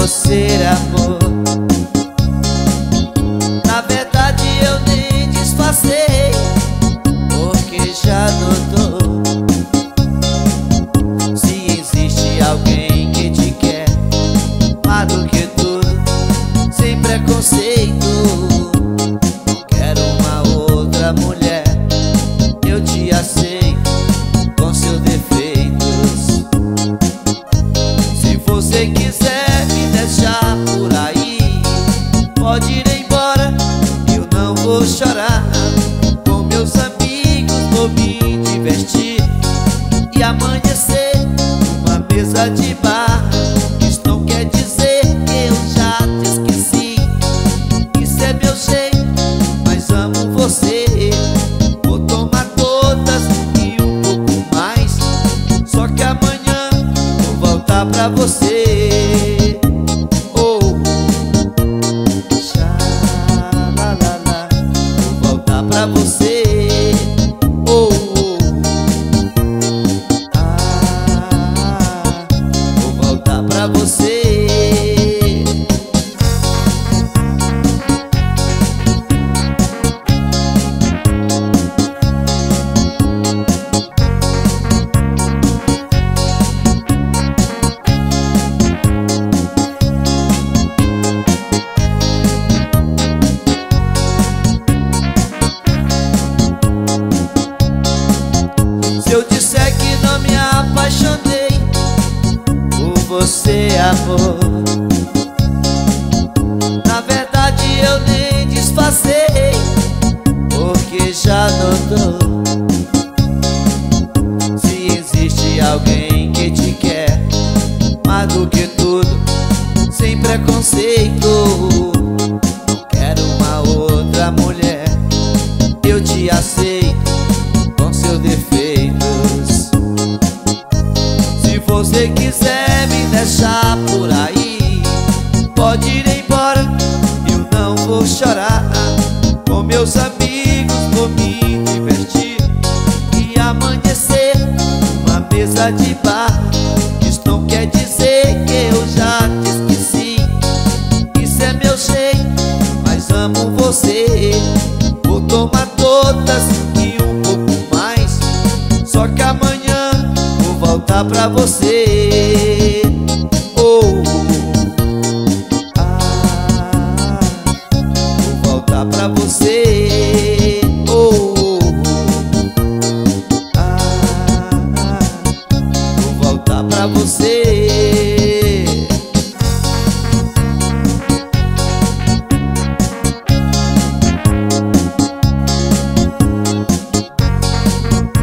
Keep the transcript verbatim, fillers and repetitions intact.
você, amor. Na verdade eu nem disfarcei, porque já notou. Se existe alguém que te quer mais do que tudo, sem preconceito, não quero uma outra mulher, eu te aceito com seus defeitos. Se você quiser me deixar por aí, pode ir embora, eu não vou chorar. Com meus amigos vou me divertir e amanhecer numa mesa de bar. Isso não quer dizer que eu já te esqueci, isso é meu jeito, mas amo você. Vou tomar todas e um pouco mais, só que amanhã vou voltar pra você. Oh, xalalala, vou voltar pra você. Oh, oh, ah, vou voltar pra você. Se eu disser que não me apaixonei por você, amor, na verdade eu nem disfarcei, porque já notou. Se existe alguém que te quer mais do que tudo, sem preconceito, não quero uma outra mulher, eu te aceito com seus defeitos. Se você quiser me deixar por aí, pode ir embora, eu não vou chorar. Com meus amigos vou me divertir e amanhecer numa mesa de bar. Isso não quer dizer que eu já te esqueci, isso é meu jeito, mas amo você. Vou tomar todas e um pouco mais, só que amanhã vou voltar pra você.